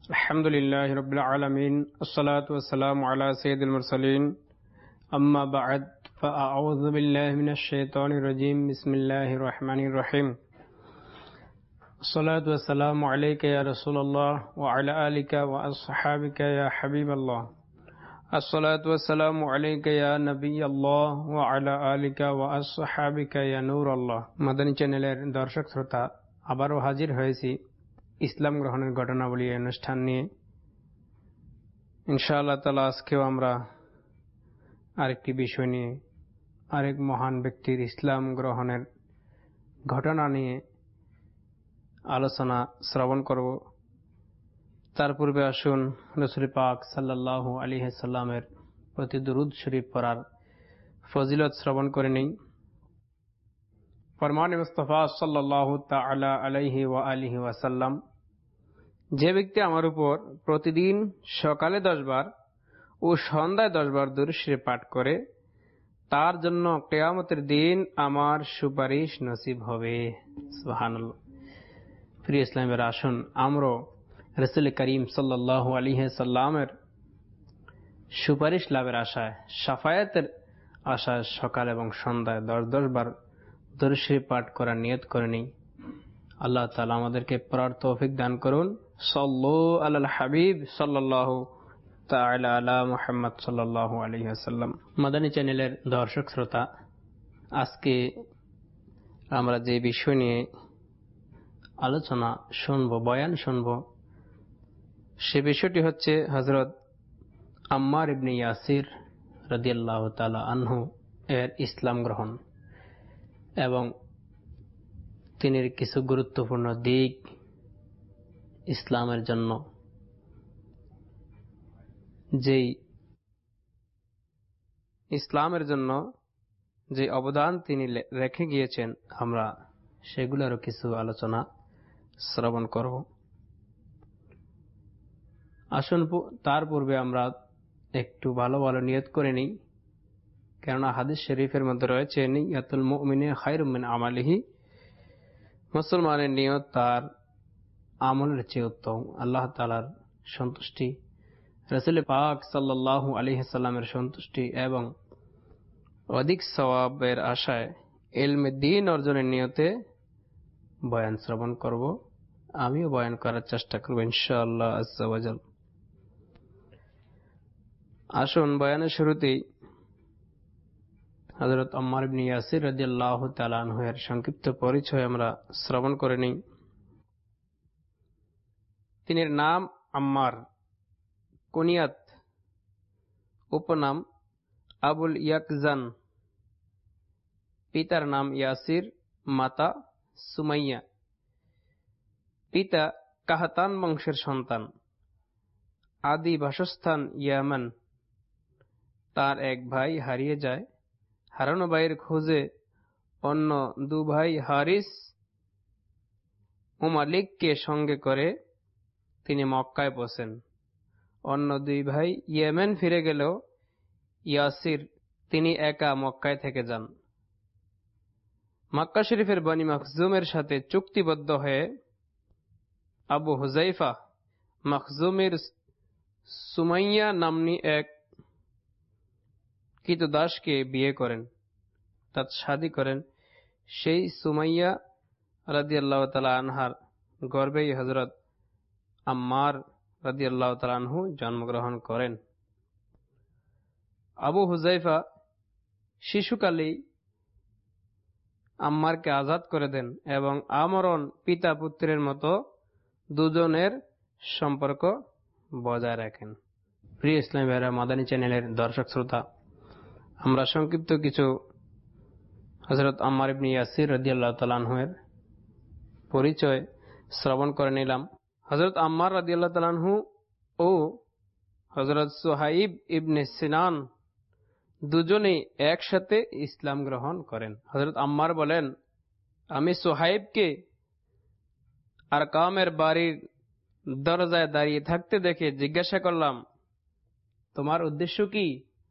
अल्हम्दुलिल्लाहि रब्बिल आलमीन अस्सलातु वस्सलामु अला सय्यिदिल मुरसलीन अम्मा बअद फ़अऊज़ु बिल्लाहि मिनश शैतानिर रजीम बिस्मिल्लाहिर रहमानिर रहीम अस्सलातु वस्सलामु अलैका या रसूलल्लाह व अला आलिका व अस्हाबिका या हबीबल्लाह अस्सलातु वस्सलामु अलैका या नबियल्लाह व अला आलिका व अस्हाबिका या नूरल्लाह। মাদানী চ্যানেলের দর্শক শ্রোতা, আবারও হাজির হয়েছি ইসলাম গ্রহণের ঘটনাবলী অনুষ্ঠান নিয়ে। ইনশাআল্লাহ তাআলা আজকেও আমরা আরেকটি বিষয় নিয়ে, আরেক মহান ব্যক্তির ইসলাম গ্রহণের ঘটনা নিয়ে আলোচনা শ্রবণ করব। তার পূর্বে আসুন রাসূল পাক সাল্লাল্লাহু আলাইহি ওয়াসাল্লামের প্রতি দুরূদ শরীফ পড়ার ফজিলত শ্রবণ করে নেই। ফরমান মুস্তাফা সাল্লাল্লাহু তাআলা আলাইহি ওয়া আলিহি ওয়াসাল্লাম, যে ব্যক্তি আমার উপর প্রতিদিন সকালে 10 বার ও সন্ধ্যায় 10 বার দুরূদ শরীফ পাঠ করে, তার জন্য কিয়ামতের দিন আমার সুপারিশ নসিব হবে। সুবহানাল্লাহ। প্রিয় ইসলামের, আসুন আমরা রাসূল করিম সাল্লাল্লাহু আলাইহি ওয়াসাল্লামের সুপারিশ লাভের আশায়, শাফায়াতের আশায় সকাল এবং সন্ধ্যায় 10 বার দুরূদ শরীফ পাঠ করার নিয়ত করে নিই। আল্লাহ তাআলা আমাদেরকে পড়ার তৌফিক দান করুন। সাল্লু আলাল হাবিব সাল্লাল্লাহু তাআলা আলা মুহাম্মদ সাল্লাল্লাহু আলাইহি ওয়াসাল্লাম। মাদানী চ্যানেলের দর্শক শ্রোতা, আজকে আমরা যে বিষয় নিয়ে আলোচনা শুনব, বয়ান শুনব, সে বিষয়টি হচ্ছে হযরত আম্মার ইবনে ইয়াসির রাদিয়াল্লাহু তাআলা আনহু এর ইসলাম গ্রহণ এবং তিনি কিছু গুরুত্বপূর্ণ দিক ইসলামের জন্য, যেই ইসলামের জন্য যে অবদান তিনি রেখে গিয়েছেন, আমরা সেগুলোরও কিছু আলোচনা শ্রবণ করব। আসুন তার পূর্বে আমরা একটু ভালো ভালো নিয়ত করে নিই, কেননা হাদিস শরীফের মধ্যে রয়েছে নিয়াতুল মুমিনি খায়রুম মিন আমালিহি, মুসলমানের নিয়ত তার আমলের চেয়ে উত্তম। আল্লাহ তাআলার সন্তুষ্টি, রাসূল পাক সাল্লাল্লাহু আলাইহি ওয়াসাল্লামের সন্তুষ্টি এবং অধিক সওয়াবের আশায় ইলমে দ্বীন অর্জনের নিয়তে বয়ান শ্রবণ করব। আমিও বয়ান করার চেষ্টা করব ইনশাআল্লাহ আজ্জা ওয়া জাল। আসুন বয়ানের শুরুতেই হযরত আম্মার ইবনে ইয়াসির রাদিয়াল্লাহু তাআলা আনহু এর সংক্ষিপ্ত পরিচয় আমরা শ্রবণ করে নিই। তিনির নাম আম্মার, কুনিয়াত উপনাম আবুল ইয়াকজান, পিতার নাম ইয়াসির, মাতা সুমাইয়া। পিতা কাহতান বংশের সন্তান, আদি বাসস্থান ইয়ামান। তার এক ভাই হারিয়ে যায়। হারানো ভাইয়ের খোঁজে অন্য 2 ভাই হারিস ও মালিককে সঙ্গে করে তিনি মক্কায় পৌঁছেন। অন্য 2 ভাই ইয়েমেন ফিরে গেলেও ইয়াসির তিনি একা মক্কায় থেকে যান। মক্কা শরীফের বনি মখজুমের সাথে চুক্তিবদ্ধ হয়ে আবু হুযাইফা মখজুমের সুমাইয়া নামনি এক কৃতদাসকে বিয়ে করেন, তার শাদী করেন। সেই সুমাইয়া রাদিয়াল্লাহু তাআলা আনহার গর্ভেই হযরত আম্মার রাদিয়াল্লাহু তাআলা আনহু জন্মগ্রহণ করেন। আবু হুযাইফা শিশুকালেই আম্মারকে আজাদ করে দেন এবং আমরণ পিতা পুত্রের মতো দুজনের সম্পর্ক বজায় রাখেন। প্রিয় ইসলামী ভাইরা, মাদানী চ্যানেলের দর্শক শ্রোতা, আমরা সংক্ষিপ্ত কিছু হযরত আম্মার ইবনে ইয়াসির রাদিয়াল্লাহু তাআলা আনহু এর পরিচয় শ্রবণ করে নিলাম। হযরত আম্মার রাদিয়াল্লাহু তাআলা আনহু ও হযরত সুহাইব ইবনে সিনান দুজনেই একসাথে ইসলাম গ্রহণ করেন। হযরত আম্মার বলেন, আমি সুহাইবকে আরকামের বাড়ির দরজায় দাঁড়িয়ে থাকতে দেখে জিজ্ঞাসা করলাম, তোমার উদ্দেশ্য কি?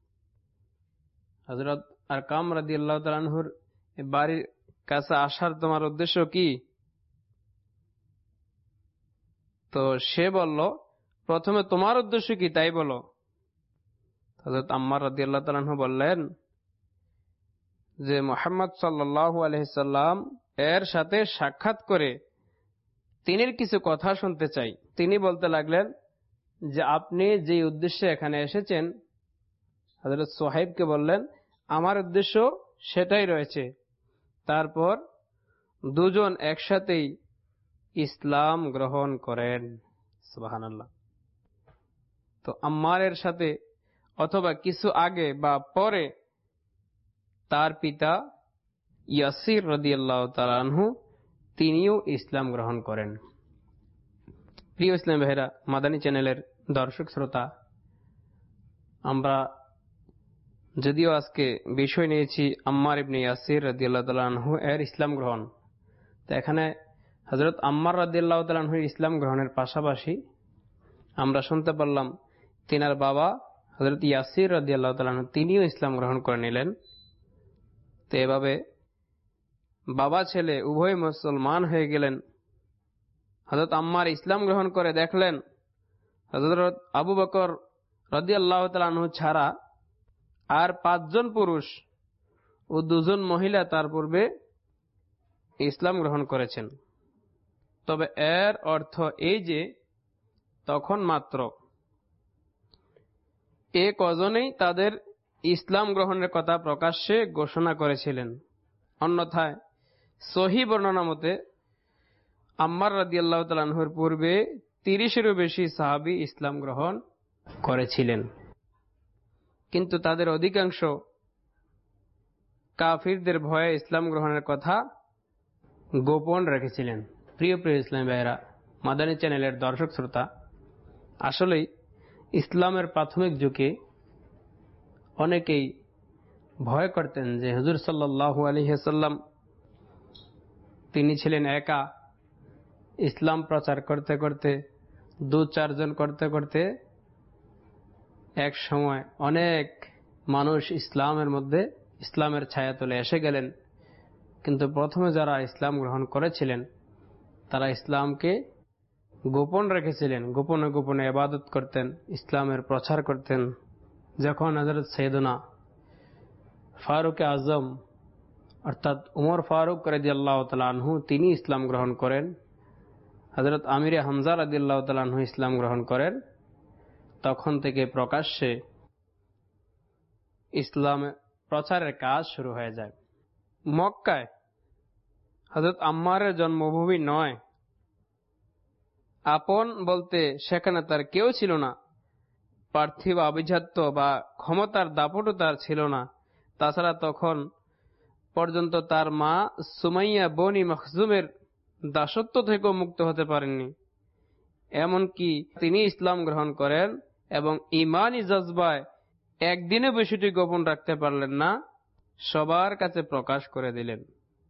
হযরত আরকাম রাদিয়াল্লাহু তাআলা আনহুর বাড়ির কাছে আসার তোমার উদ্দেশ্য কি? তো সে বলল, প্রথমে তোমার উদ্দেশ্য কি তাই বলো। হযরত আম্মার রাদিয়াল্লাহু তাআলা আনহু বললেন যে মুহাম্মদ সাল্লাল্লাহু আলাইহি সাল্লাম এর সাথে সাক্ষাৎ করে তিনি কিছু কথা শুনতে চাই। তিনি বলতে লাগলেন যে আপনি যে উদ্দেশ্যে এখানে এসেছেন, হযরত সোহাইবকে বললেন আমার উদ্দেশ্য সেটাই রয়েছে। তারপর দুজন একসাথেই ইসলাম গ্রহণ করেন। সুবহানাল্লাহ। তো আম্মারের সাথে অথবা কিছু আগে বা পরে তার পিতা ইয়াসির রাদিয়াল্লাহু তাআলা আনহু তিনিও ইসলাম গ্রহণ করেন। প্রিয় ইসলাম ভাইরা, মাদানী চ্যানেলের দর্শক শ্রোতা, আমরা যদিও আজকে বিষয় নিয়েছি আম্মার ইবনে ইয়াসির রাদিয়াল্লাহু তাআলা আনহু এর ইসলাম গ্রহণ, তো এখানে হযরত আম্মার রাদিয়াল্লাহু তাআলা আনহু ইসলাম গ্রহণের পাশাপাশি আমরা শুনতে পারলাম তিনার বাবা হযরত ইয়াসির রাদিয়াল্লাহু তাআলা আনহু তিনিও ইসলাম গ্রহণ করে নিলেন। তো এভাবে বাবা ছেলে উভয় মুসলমান হয়ে গেলেন। হযরত আম্মার ইসলাম গ্রহণ করে দেখলেন হযরত আবু বকর রাদিয়াল্লাহু তাআলা আনহু ছাড়া আর 5 জন পুরুষ ও 2 জন মহিলা তার পূর্বে ইসলাম গ্রহণ করেছেন। তবে এর অর্থ এই যে তখন মাত্র এ কজনেই তাদের ইসলাম গ্রহণের কথা প্রকাশ্যে ঘোষণা করেছিলেন। অন্যথায় সহিহ বর্ণনা মতে আম্মার রাদিয়াল্লাহু তাআলা আনহুর পূর্বে 30-এরও বেশি সাহাবী ইসলাম গ্রহণ করেছিলেন, কিন্তু তাদের অধিকাংশ কাফিরদের ভয়ে ইসলাম গ্রহণের কথা গোপন রেখেছিলেন। প্রিয় ইসলামী ভাইরা, মাদানী চ্যানেলের দর্শক শ্রোতা, আসলেই ইসলামের প্রাথমিক যুগে অনেকেই ভয় করতেন যে হুজুর সাল্লাল্লাহু আলাইহি ওয়াসাল্লাম তিনি ছিলেন একা, ইসলাম প্রচার করতে করতে 2-4 জন করতে করতে এক সময় অনেক মানুষ ইসলামের মধ্যে ইসলামের ছায়াতলে এসে গেলেন। কিন্তু প্রথমে যারা ইসলাম গ্রহণ করেছিলেন তারা ইসলামকে গোপন রেখেছিলেন, গোপনে গোপনে ইবাদত করতেন, ইসলামের প্রচার করতেন। যখন হযরত সাইয়েদনা ফারুক আজম অর্থাৎ উমর ফারুক রাদিয়াল্লাহু তাআলা আনহু তিনি ইসলাম গ্রহণ করেন, হযরত আমির হামজা রাদিয়াল্লাহু তাআলা আনহু ইসলাম গ্রহণ করেন, তখন থেকে প্রকাশ্যে ইসলাম প্রচারের কাজ শুরু হয়ে যায়। মক্কায় হযরত আম্মারের জন্মভূমি নয়, আপন বলতে সেখানে তার কেউ ছিল না, পার্থিব আভিজাত্য বা ক্ষমতার দাপটও তার ছিল না। তাছাড়া তখন পর্যন্ত তার মা সুমাইয়া বনি মখজুমের দাসত্ব থেকেও মুক্ত হতে পারেননি। এমনকি তিনি ইসলাম গ্রহণ করেন এবং ইমানি জজবায় একদিনে বিষয়টি গোপন রাখতে পারলেন না, সবার কাছে প্রকাশ করে দিলেন।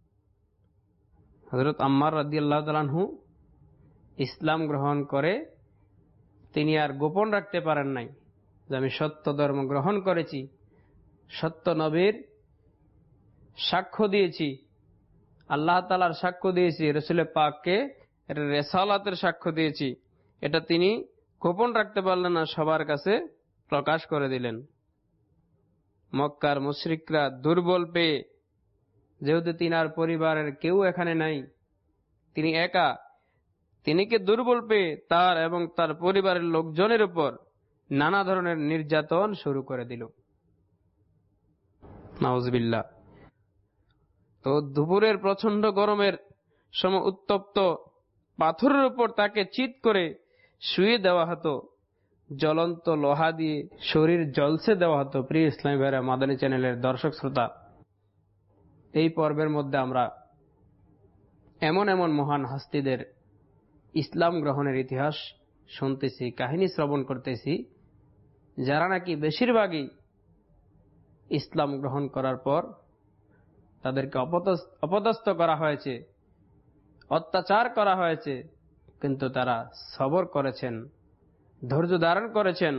হযরত আম্মার রাদিয়াল্লাহু তাআলা আনহু ইসলাম গ্রহণ করে তিনি আর গোপন রাখতে পারেন নাই যে আমি সত্য ধর্ম গ্রহণ করেছি, সত্য নবীর সাক্ষ্য দিয়েছি, আল্লাহ তাআলার সাক্ষ্য দিয়েছি, রাসূল পাককে রিসালাতের সাক্ষ্য দিয়েছি। এটা তিনি গোপন রাখতে পারলেন না, সবার কাছে প্রকাশ করে দিলেন। মক্কার মুশরিকরা দুর্বল পেয়ে, যেহেতু তিনার পরিবারের কেউ এখানে নাই, তিনি একা, তিনিকে দুর্বল পেয়ে তার এবং তার পরিবারের লোকজনের উপর নানা ধরনের নির্যাতন শুরু করে দিল। নাউজুবিল্লাহ। তো দুপুরের প্রচন্ড গরমের সময় উত্তপ্ত পাথরের উপর তাকে চিৎ করে শুয়ে দেওয়া হতো, জ্বলন্ত লোহা দিয়ে শরীর জ্বলসে দেওয়া হতো। প্রিয় ইসলামী ভাইরা, মাদানী চ্যানেলের দর্শক শ্রোতা, এই পর্বের মধ্যে আমরা এমন এমন মহান হস্তিদের ইসলাম গ্রহণের ইতিহাস শুনতেছি, কাহিনী শ্রবণ করতেছি, যারা নাকি বেশিরভাগই ইসলাম গ্রহণ করার পর তাদেরকে অপদস্থ করা হয়েছে, অত্যাচার করা হয়েছে, কিন্তু তারা সবর করেছেন, ধৈর্য ধারণ করেছেন।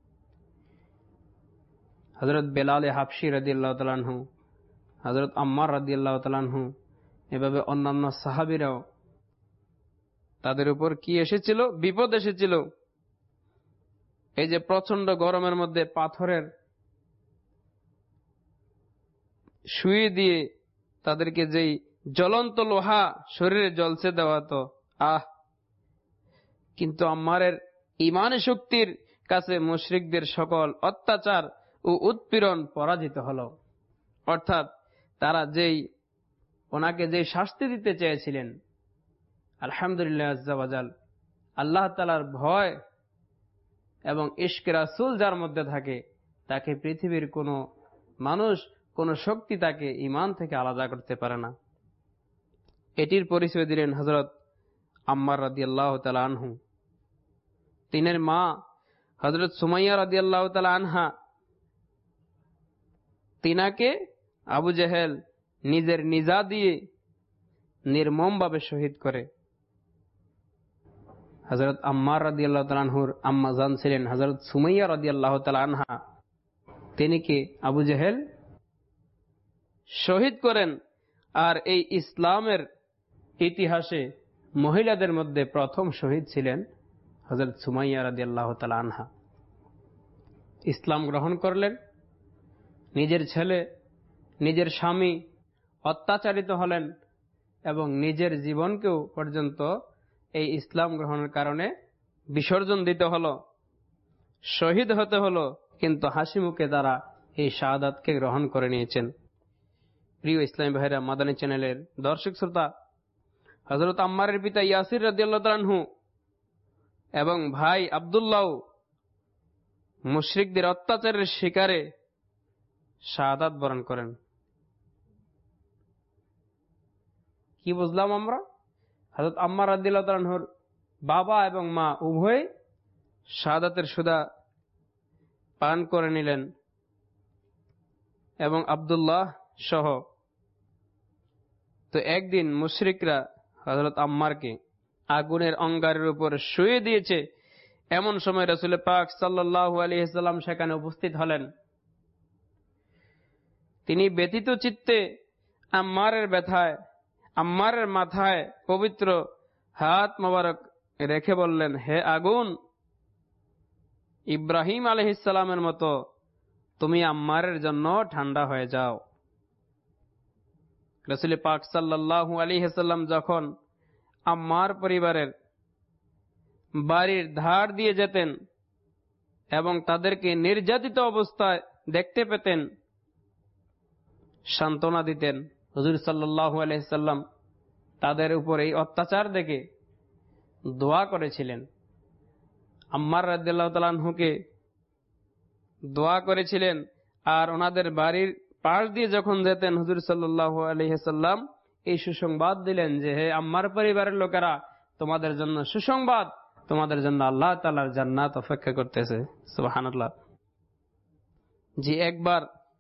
হযরত বেলাল হাবশী রাদিয়াল্লাহু তাআলা আনহু, হযরত আম্মার রাদিয়াল্লাহু তাআলা আনহু, এভাবে অন্যান্য সাহাবীরাও তাদের উপর কি এসেছিল? বিপদ এসেছিল। এই যে প্রচন্ড গরমের মধ্যে পাথরের শুয়ে দিয়ে তাদেরকে যেই জ্বলন্ত লোহা শরীরে জ্বলছে দেওয়া, তো কিন্তু আম্মারের ঈমানের শক্তির কাছে মুশরিকদের সকল অত্যাচার ও উৎপীড়ন পরাজিত হলো। অর্থাৎ তারা ওনাকে যেই শাস্তি দিতে চেয়েছিলেন, আলহামদুলিল্লাহ আজ্জা ওয়াজাল, আল্লাহ তাআলার ভয় এবং ইশকে রাসূল যার মধ্যে থাকে, তাকে পৃথিবীর কোনো মানুষ, কোন শক্তি তাকে ঈমান থেকে আলাদা করতে পারে না। এটির পরিচয় দিলেন হযরত আম্মার রাদিয়াল্লাহু তাআলা আনহু। তিনের মা হযরত সুমাইয়া রাদিয়াল্লাহু তাআলা আনহা, তিনাকে আবু জেহেল নিজের নিজা দিয়ে নির্মমভাবে শহীদ করে। হযরত আম্মার রাদিয়াল্লাহু তাআলা আনহুর আম্মা জান ছিলেন হযরত সুমাইয়া রাদিয়াল্লাহু তাআলা আনহা। তিনিকে আবু জেহেল শহীদ করেন। আর এই ইসলামের ইতিহাসে মহিলাদের মধ্যে প্রথম শহীদ ছিলেন হযরত সুমাইয়া রাদিয়াল্লাহু তাআলা আনহা। ইসলাম গ্রহণ করলেন, নিজের ছেলে, নিজের স্বামী অত্যাচারিত হলেন এবং নিজের জীবনকেও পর্যন্ত এই ইসলাম গ্রহণের কারণে বিসর্জন দিতে হলো, শহীদ হতে হলো, কিন্তু হাসি মুখে তারা এই শাহাদাতকে গ্রহণ করে নিয়েছেন। প্রিয় ইসলামী ভাইরা, মাদানী চ্যানেলের দর্শক শ্রোতা, হযরত আম্মারের পিতা ইয়াসির রাদিয়াল্লাহু তাআলা আনহু এবং ভাই আব্দুল্লাহ মুশরিকদের অত্যাচারের শিকারে শাহাদাত বরণ করেন। কি বুঝলাম আমরা? হযরত আম্মার রাদিয়াল্লাহু তাআলা আনহুর বাবা এবং মা উভয় শাহাদাতের সুদা পান করে নিলেন এবং আব্দুল্লাহ সহ। তো একদিন মুশরিকরা হযরত আম্মারকে আগুনের অঙ্গারের উপর শুয়ে দিয়েছে। এমন সময় রাসূল পাক সাল্লাল্লাহু আলাইহি ওয়াসাল্লাম সেখানে উপস্থিত হলেন। তিনি ব্যথিত চিত্তে আম্মারের ব্যথায়, আম্মারের মাথায় পবিত্র হাত মোবারক রেখে বললেন, হে আগুন, ইব্রাহিম আলাইহিস সালামের মতো তুমি আম্মারের জন্য ঠান্ডা হয়ে যাও। রাসূল পাক সাল্লাল্লাহু আলাইহি ওয়াসাল্লাম যখন আম্মার পরিবারের বাড়ির ধার দিয়ে যেতেন এবং তাদেরকে নির্যাতিত অবস্থায় দেখতে পেতেন, সান্ত্বনা দিতেন। হুজুর সাল্লাল্লাহু আলাইহি ওয়াসাল্লাম তাদের উপর এই অত্যাচার দেখে দোয়া করেছিলেন। আম্মার রাদিয়াল্লাহু তাআলা আনহুকে দোয়া করেছিলেন। আর ওনাদের বাড়ির পাশ দিয়ে যখন যেতেন, হুজুর সাল্লাল্লাহু আলাইহি ওয়াসাল্লাম এই সুসংবাদ দিলেন যে, হে আম্মার পরিবারের লোকেরা, তোমাদের জন্য সুসংবাদ, তোমাদের জন্য আল্লাহ তাআলার জান্নাত অপেক্ষা করতেছে। সুবহানাল্লাহ। যে একবার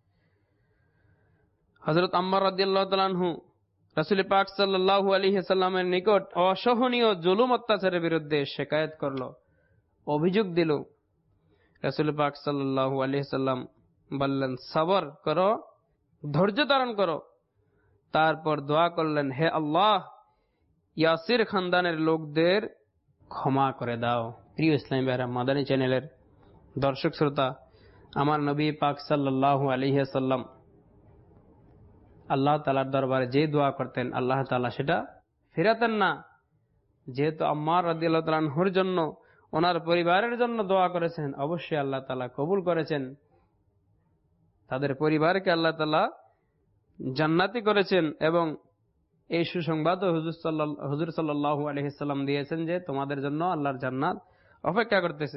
হযরত আম্মার রাদিয়াল্লাহু তাআলা আনহু রাসূল পাক সাল্লাল্লাহু আলাইহি ওয়াসাল্লামের নিকট অসহনীয় জুলুম অত্যাচারের বিরুদ্ধে শিকায়াত করলো, অভিযোগ দিল। রাসূল পাক সাল্লাল্লাহু আলাইহি ওয়াসাল্লাম বললেন, সবর করো, ধৈর্য ধারণ করো। তারপর দোয়া করলেন, হে আল্লাহ, ইয়াসির খানদানের লোকদের ক্ষমা করে দাও। প্রিয় ইসলামী ভাইরা, মাদানী চ্যানেলের দর্শক শ্রোতা, আমার নবী পাক সাল্লাল্লাহু আলাইহি ওয়াসাল্লাম আল্লাহ তাআলার দরবারে যে দোয়া করতেন, আল্লাহ তাআলা সেটা ফেরাতেন না। যেহেতু আম্মার রাদিয়াল্লাহু তাআলা আনহুর জন্য, ওনার পরিবারের জন্য দোয়া করেছেন, অবশ্যই আল্লাহ তাআলা কবুল করেছেন। তাদের পরিবারকে আল্লাহ তাআলা জান্নাতি করেছেন এবং এই সুসংবাদ হুজুর সাল্লাল্লাহু আলাইহি ওয়াসাল্লাম দিয়েছেন যে তোমাদের জন্য আল্লাহর জান্নাত অপেক্ষা করতেছে।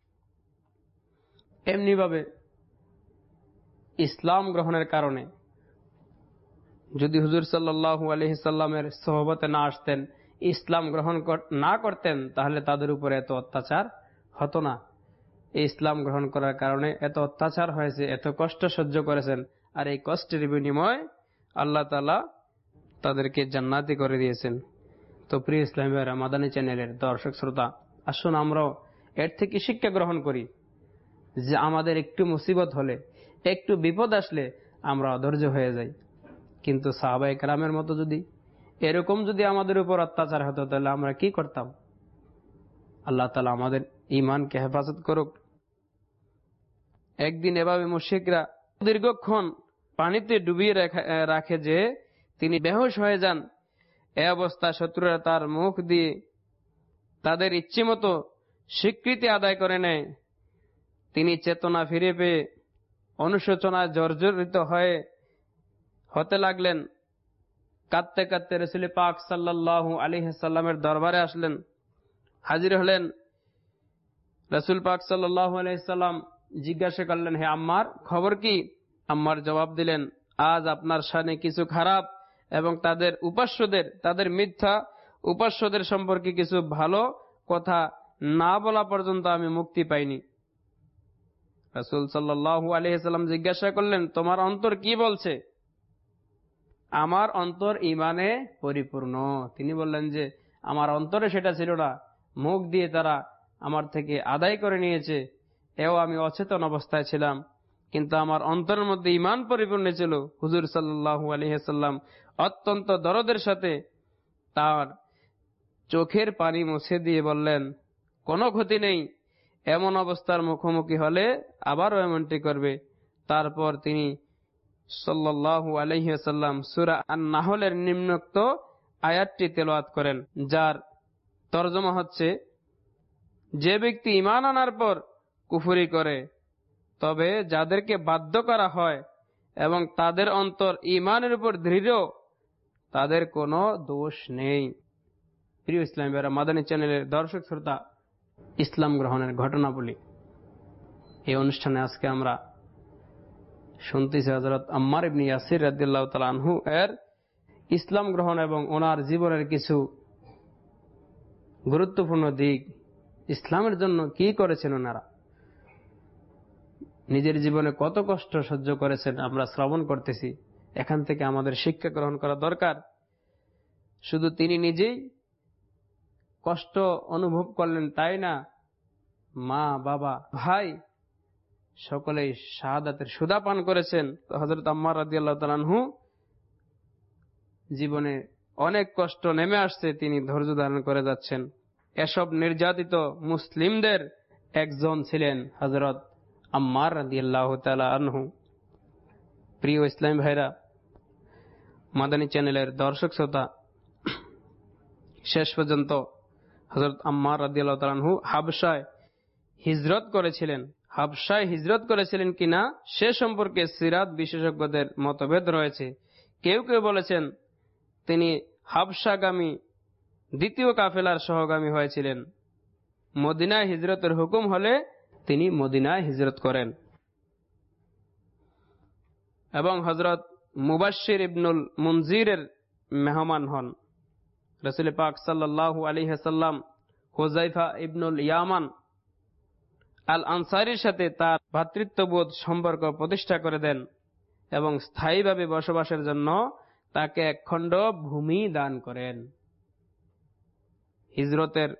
এমনি ভাবে ইসলাম গ্রহণের কারণে যদি হুজুর সাল্লাল্লাহু আলাইহি ওয়াসাল্লামের সোহবতে না আসতেন, ইসলাম গ্রহণ না করতেন, তাহলে তাদের উপরে এত অত্যাচার হতো না। এই ইসলাম গ্রহণ করার কারণে এত অত্যাচার হয়েছে, এত কষ্ট সহ্য করেছেন, আর এই কষ্টের বিনিময় আল্লাহ তাআলা তাদেরকে জান্নাতি করে দিয়েছেন। তো প্রিয় ইসলামী ভাইরা, মাদানী চ্যানেলের দর্শক শ্রোতা, আসুন আমরাও এর থেকে শিক্ষা গ্রহণ করি যে আমাদের একটু মুসিবত হলে, একটু বিপদ আসলে আমরা অধৈর্য হয়ে যাই। কিন্তু সাহাবায়ে কেরামের মতো যদি এরকম যদি আমাদের উপর অত্যাচার হতো, তাহলে আমরা কি করতাম? আল্লাহ তাআলা আমাদের ঈমানকে হেফাজত করুক। একদিন এভাবে মুশরিকরা দীর্ঘক্ষণ পানিতে ডুবিয়ে রাখে যে তিনি বেহুশ হয়ে যান। এ অবস্থা শত্রুরা তার মুখ দিয়ে তাদের ইচ্ছে মতো স্বীকৃতি আদায় করে নেয়। তিনি চেতনা ফিরে পেয়ে অনুশোচনায় জর্জরিত হতে লাগলেন। কাঁদতে কাঁদতে রাসূল পাক সাল্লাল্লাহু আলাইহি ওয়াসাল্লামের দরবারে আসলেন, হাজির হলেন। রাসূল পাক সাল্লাল্লাহু আলাইহি ওয়াসাল্লাম জিজ্ঞাসা করলেন, হে আম্মার, খবর কি? আম্মার জবাব দিলেন, আজ আপনার শানে কিছু খারাপ এবং তাদের মিথ্যা উপাস্যদের সম্পর্কে কিছু ভালো কথা না বলা পর্যন্ত আমি মুক্তি পাইনি। রাসূল সাল্লাল্লাহু আলাইহি ওয়াসাল্লাম জিজ্ঞাসা করলেন, তোমার অন্তর কি বলছে? আমার অন্তর ঈমানে পরিপূর্ণ। তিনি বললেন যে আমার অন্তরে সেটা ছিল না, মুখ দিয়ে তারা আমার থেকে আদায় করে নিয়েছে, এও আমি অচেতন অবস্থায় ছিলাম, কিন্তু আমার অন্তরের মধ্যে ঈমান পরিপূর্ণ ছিল। হুজুর সাল্লাল্লাহু আলাইহি ওয়াসাল্লাম অত্যন্ত দরদের সাথে তার চোখের পানি মুছে দিয়ে বললেন, কোনো ক্ষতি নেই, এমন অবস্থার মুখোমুখি হলে আবারও এমনটি করবে। তারপর তিনি সাল্লাল্লাহু আলাইহি ওয়াসাল্লাম সূরা আন-নাহলের নিম্নোক্ত আয়াতটি তেলাওয়াত করেন, যার তরজমা হচ্ছে, যে ব্যক্তি ঈমান আনার পর কুফরি করে, তবে যাদেরকে বাধ্য করা হয় এবং তাদের অন্তর ঈমানের উপর দৃঢ়, তাদের কোনো দোষ নেই। প্রিয় ইসলামী ভাইরা, মাদানী চ্যানেলের দর্শক শ্রোতা, ইসলাম গ্রহণের ঘটনাবলী এই অনুষ্ঠানে আজকে আমরা শুনতেছি হযরত আম্মার ইবনে ইয়াসির রাদিয়াল্লাহু তাআলা আনহু এর ইসলাম গ্রহণ এবং ওনার জীবনের কিছু গুরুত্বপূর্ণ দিক, ইসলামের জন্য কি করেছেন ওনারা, নিজের জীবনে কত কষ্ট সহ্য করেছেন আমরা শ্রবণ করতেছি। এখান থেকে আমাদের শিক্ষা গ্রহণ করা দরকার। শুধু তিনি নিজেই কষ্ট অনুভব করলেন তাই না, মা, বাবা, ভাই সকলেই শাহাদাতের সুধা পান করেছেন। হযরত আম্মার রাদিয়াল্লাহু তাআলা আনহু জীবনে অনেক কষ্ট নেমে আসছে, তিনি ধৈর্য ধারণ করে যাচ্ছেন। এসব নির্যাতিত মুসলিমদের একজন ছিলেন হযরত আম্মার রাদিয়াল্লাহু তাআলা আনহু। প্রিয় ইসলামী ভাইরা, মাদানী চ্যানেলের দর্শক শ্রোতা, শেষ পর্যন্ত হযরত আম্মার রাদিয়াল্লাহু তাআলা আনহু হাবশায় হিজরত করেছিলেন কিনা সে সম্পর্কে সিরাত বিশেষজ্ঞদের মতভেদ রয়েছে। কেউ কেউ বলেছেন তিনি হাবশাগামী দ্বিতীয় কাফেলার সহগামী হয়েছিলেন। মদিনায় হিজরতের হুকুম হলে তিনি মদিনায় হিজরত করেন এবং হযরত মুবাশশির ইবনুল মুনজিরের মেহমান হন। রাসূল পাক সাল্লাল্লাহু আলাইহি ওয়াসাল্লাম হুযায়ফা ইবনুল ইয়ামান আল আনসারীর সাথে তার ভ্রাতৃত্ববোধ সম্পর্ক প্রতিষ্ঠা করে দেন এবং স্থায়ীভাবে বসবাসের জন্য তাকে একখণ্ড ভূমি দান করেন। হিজরতের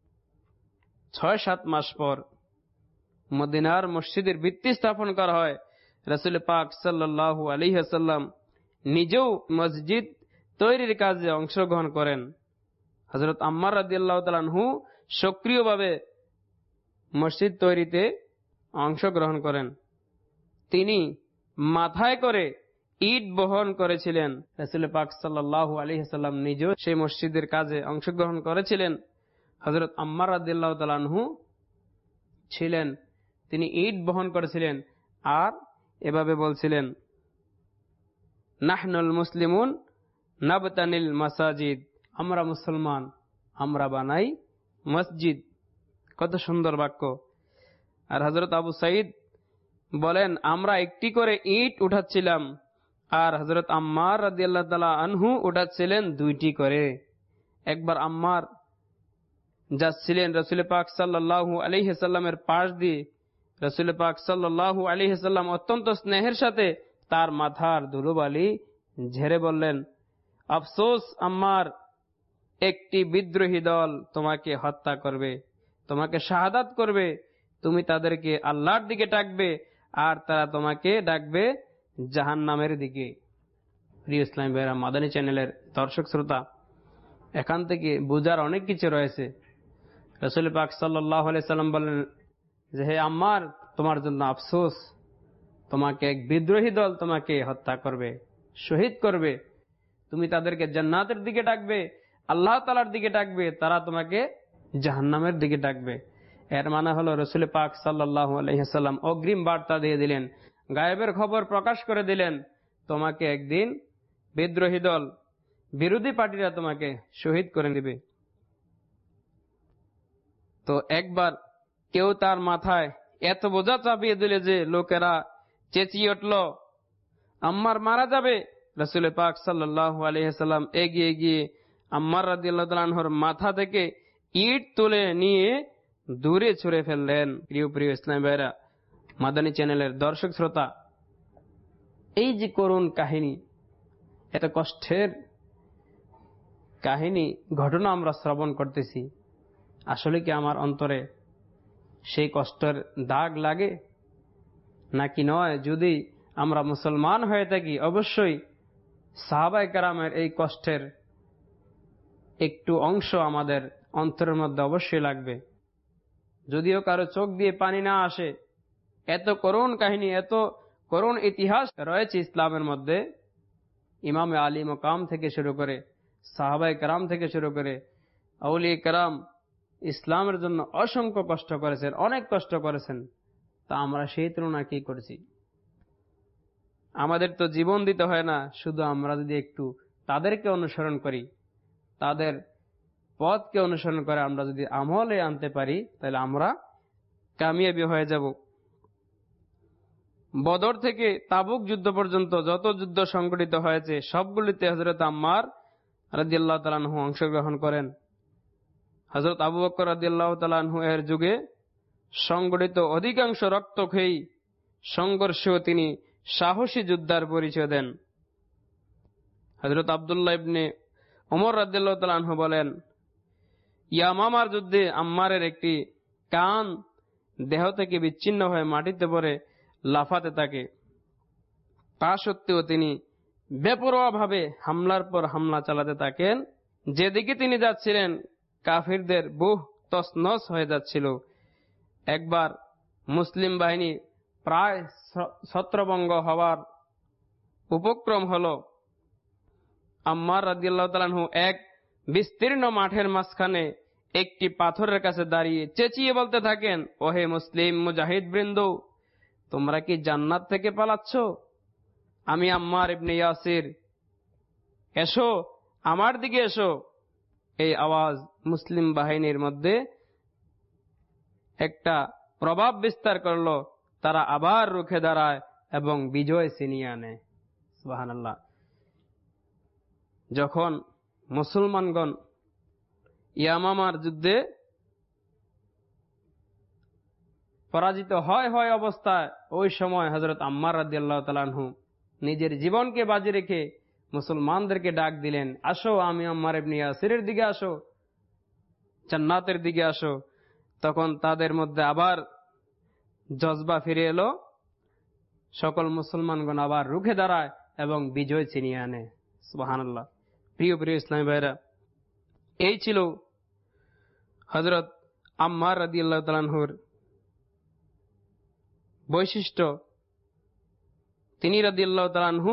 6-7 মাস পর মদিনার মসজিদের ভিত্তি স্থাপন করা হয়। রাসূল পাক সাল্লাল্লাহু আলাইহি ওয়াসাল্লাম নিজেও মসজিদ তৈরির কাজে অংশগ্রহণ করেন। হযরত আম্মার রাদিয়াল্লাহু তাআলা আনহু সক্রিয়ভাবে মসজিদ তৈরিতে অংশগ্রহণ করেন। তিনি মাথায় করে ইট বহন করেছিলেন। রাসূল পাক সাল্লাল্লাহু আলাইহি ওয়াসাল্লাম নিজেও সেই মসজিদের কাজে অংশগ্রহণ করেছিলেন। হযরত আম্মার রাদিয়াল্লাহু তাআলা আনহু ছিলেন, তিনি ইট বহন করেছিলেন আর এভাবে বলছিলেন, নাহনুল মুসলিমুন নাবতানিল মাসাজিদ, আমরা মুসলমান, আমরা বানাই মসজিদ। কত সুন্দর বাক্য। আর হযরত আবু সাঈদ বলেন, আমরা একটি করে ইট উঠাচ্ছিলাম আর হযরত আম্মার রাদিয়াল্লাহু তাআলা আনহু উঠাচ্ছিলেন 2টি করে। একবার আম্মার যাচ্ছিলেন রাসূল পাক সাল্লাল্লাহু আলাইহি ওয়াসাল্লামের পাশ দিয়ে। রাসূল পাক সাল্লাল্লাহু আলাইহি ওয়াসাল্লাম অত্যন্ত স্নেহের সাথে তার মাথার ধুলোবালি ঝেড়ে বললেন, আফসোস আম্মার, একটি বিদ্রোহী দল তোমাকে হত্যা করবে, তোমাকে শাহাদাত করবে। তুমি তাদেরকে আল্লাহর দিকে ডাকবে আর তারা তোমাকে ডাকবে জাহান্নামের দিকে। প্রিয় ইসলামী ভাইরা, মাদানী চ্যানেলের দর্শক শ্রোতা, এখান থেকে বোঝার অনেক কিছু রয়েছে। রাসূল পাক সাল্লাল্লাহু আলাইহি সাল্লাম বলেন, যে হে আম্মার, তোমার জন্য আফসোস, তোমাকে এক বিদ্রোহী দল তোমাকে হত্যা করবে, শহীদ করবে। তুমি তাদেরকে জান্নাতের দিকে ডাকবে, আল্লাহ তাআলার দিকে ডাকবে, তারা তোমাকে জাহান্নামের দিকে ডাকবে। এর মানে হলো রাসূল পাক সাল্লাল্লাহু আলাইহি ওয়াসাল্লাম অগ্রিম বার্তা দিয়ে দিলেন, গায়েবের খবর প্রকাশ করে দিলেন, তোমাকে একদিন বিদ্রোহী দল, বিরোধী পার্টিরা তোমাকে শহীদ করে দিবে। তো একবার কেউ তার মাথায় এত বোঝা চাপিয়ে দিলে যে লোকেরা চেঁচিয়ে উঠল, আম্মার মারা যাবে। রাসূল পাক সাল্লাল্লাহু আলাইহি ওয়াসাল্লাম এগিয়ে গিয়ে আম্মার রাদিয়াল্লাহু তাআলা আনহুর মাথা থেকে ইট তুলে নিয়ে দূরে ছুঁড়ে ফেললেন। প্রিয় ইসলামী ভাইরা, মাদানী চ্যানেলের দর্শক শ্রোতা, এই যে করুণ কাহিনী, এত কষ্টের কাহিনী, ঘটনা আমরা শ্রবণ করতেছি, আসলে কি আমার অন্তরে সেই কষ্টের দাগ লাগে নাকি নয়? যদি আমরা মুসলমান হয়ে থাকি, অবশ্যই সাহাবায়ে কেরামের এই কষ্টের একটু অংশ আমাদের অন্তরের মধ্যে অবশ্যই লাগবে। যদিও কারো চোখ দিয়ে পানি না আসে, এত করুণ কাহিনী, এত করুণ ইতিহাস রয়েছে ইসলামের মধ্যে। ইমামে আলী মকাম থেকে শুরু করে, সাহাবায়ে কেরাম থেকে শুরু করে, আউলিয়া কেরাম ইসলামের জন্য অসংখ্য কষ্ট করেছেন, অনেক কষ্ট করেছেন। তা আমরা সেই তুলনা কি করছি? আমাদের তো জীবন দিতে হয় না, শুধু আমরা যদি একটু তাদেরকে অনুসরণ করি, তাদের পথকে অনুসরণ করে আমরা যদি আমলে আনতে পারি, তাহলে আমরা কামিয়াবি হয়ে যাব। বদর থেকে তাবুক যুদ্ধ পর্যন্ত যত যুদ্ধ সংগঠিত হয়েছে, সবগুলিতে হযরত আম্মার রাদিয়াল্লাহু তাআলা আনহু অংশগ্রহণ করেন। হযরত আবু বকর রাদিয়াল্লাহু তাআলা আনহু এর যুগে সংগঠিত অধিকাংশ রক্তক্ষয়ী সংঘর্ষেও তিনি সাহসী যোদ্ধার পরিচয় দেন। হযরত আব্দুল্লাহ ইবনে ওমর রাদিয়াল্লাহু তাআলা আনহু বলেন, ইয়ামামার যুদ্ধে আম্মারের একটি কান দেহ থেকে বিচ্ছিন্ন হয়ে মাটিতে পড়ে লাফাতে থাকে। তা সত্ত্বেও তিনি বেপরোয়াভাবে হামলার পর হামলা চালাতে থাকেন। যেদিকে তিনি যাচ্ছিলেন, কাফিরদের বুহ তছনছ হয়ে যাচ্ছিল। একবার মুসলিম বাহিনী প্রায় ছত্রভঙ্গ হওয়ার উপক্রম হল। আম্মার রাদিয়াল্লাহু তাআলা আনহু এক বিস্তীর্ণ মাঠের মাঝখানে একটি পাথরের কাছে দাঁড়িয়ে চেঁচিয়ে বলতে থাকেন, ওহে মুসলিম মুজাহিদ বৃন্দ, তোমরা কি জান্নাত থেকে পালাচ্ছ? আমি আম্মার ইবনে ইয়াসির, এসো, আমার দিকে এসো। এই আওয়াজ মুসলিম বাহিনীর মধ্যে একটা প্রভাব বিস্তার করলো। তারা আবার রুখে দাঁড়ায় এবং বিজয় ছিনিয়ে আনে। সুবহানাল্লাহ। যখন মুসলমানগণ ইয়ামামার যুদ্ধে পরাজিত হয় অবস্থায়, ওই সময় হযরত আম্মার রাদিয়াল্লাহু তাআলা আনহু নিজের জীবনকে বাজি রেখে মুসলমানদেরকে ডাক দিলেন, আসো, আমি আম্মার ইবনে ইয়াসিরের দিকে আসো, জান্নাতের দিকে আসো। তখন তাদের মধ্যে আবার জজবা ফিরে এলো, সকল মুসলমানগণ আবার রুখে দাঁড়ায় এবং বিজয় ছিনিয়ে আনে। সুবহানাল্লাহ। প্রিয় ইসলামী ভাইরা, এই ছিল হযরত আম্মার রাদিয়াল্লাহু তাআলা আনহুর বৈশিষ্ট্য। তিনি রাদিয়াল্লাহু তাআলা আনহু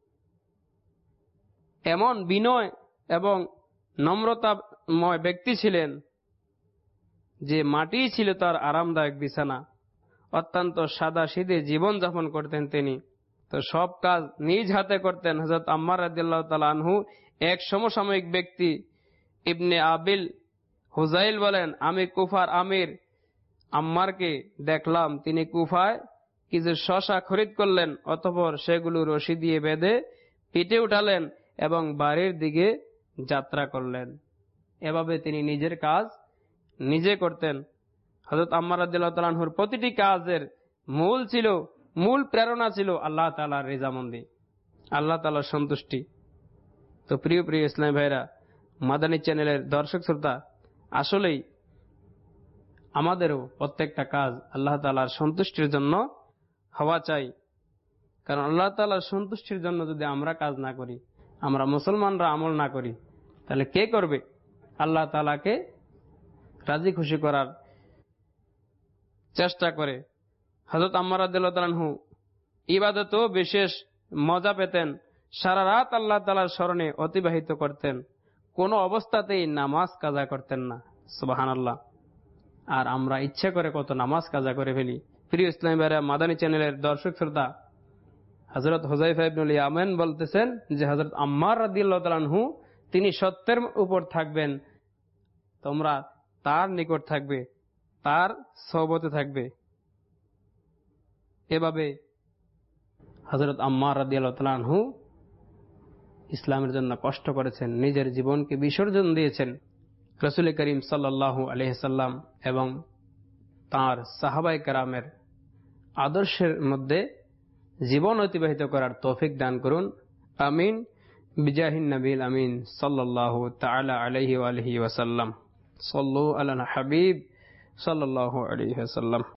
এমন বিনয় এবং নম্রতাময় ব্যক্তি ছিলেন যে মাটি ছিল তার আরামদায়ক বিছানা। অত্যন্ত সাদাসিধে জীবন যাপন করতেন তিনি। তো সব কাজ নিজ হাতে করতেন। হযরত আম্মার রাদিয়াল্লাহু তাআলা আনহু এক সমসাময়িক ব্যক্তি ইবনে আবিল হুজাইল বলেন, আমি কুফার আমির আম্মারকে দেখলাম, তিনি কুফায় কিছু শসা খরিদ করলেন, অতঃপর সেগুলো রশি দিয়ে বেঁধে পিঠে উঠালেন এবং বাড়ির দিকে যাত্রা করলেন। এভাবে তিনি নিজের কাজ নিজে করতেন। হযরত আম্মার রাদিয়াল্লাহু তাআলা আনহুর প্রতিটি কাজের মূল প্রেরণা ছিল আল্লাহ তাআলার রিজামন্দি, আল্লাহ তাআলার সন্তুষ্টি। তো প্রিয় ইসলামী ভাইরা, মাদানী চ্যানেলের দর্শক শ্রোতা, আসলেই আমাদেরও প্রত্যেকটা কাজ আল্লাহ তাআলার সন্তুষ্টির জন্য হওয়া চাই। কারণ আল্লাহ তাআলার সন্তুষ্টির জন্য যদি আমরা কাজ না করি, আমরা মুসলমানরা আমল না করি, তাহলে কে করবে? আল্লাহ তাআলাকে রাজি খুশি করার চেষ্টা করে। হযরত আম্মার রাদিয়াল্লাহু তাআলা আনহু ইবাদতেও বিশেষ মজা পেতেন, সারা রাত আল্লাহ তাআলার স্মরণে অতিবাহিত করতেন, কোনো অবস্থাতেই নামাজ কাজা করতেন না। সুবহানাল্লাহ। আর আমরা ইচ্ছা করে কত নামাজ কাজা করে ফেলি। প্রিয় ইসলামী ভাইরা, মাদানী চ্যানেলের দর্শক শ্রোতা, হযরত হুযায়ফা ইবনুল ইয়ামান বলতেছেন যে হযরত আম্মার রাদিয়াল্লাহু তাআলা আনহু তিনি সত্যের উপর থাকবেন, তোমরা তার নিকট থাকবে, তার সোহবতে থাকবে। এভাবে হযরত আম্মার রাদিয়াল্লাহু তাআলা আনহু ইসলামের জন্য কষ্ট করেছেন, নিজের জীবনকে বিসর্জন দিয়েছেন। রাসূল করিম সাল্লাল্লাহু আলাইহি সাল্লাম এবং তাঁর সাহাবায়ে কেরামের আদর্শের মধ্যে জীবন অতিবাহিত করার তৌফিক দান করুন, আমিন। বিজাহিন নবীল আমিন সাল্লাল্লাহু তাআলা আলাইহি ওয়া আলিহি ওয়া সাল্লাম। সাল্লু আলা হাবিব সাল্লাল্লাহু আলাইহি ওয়া সাল্লাম।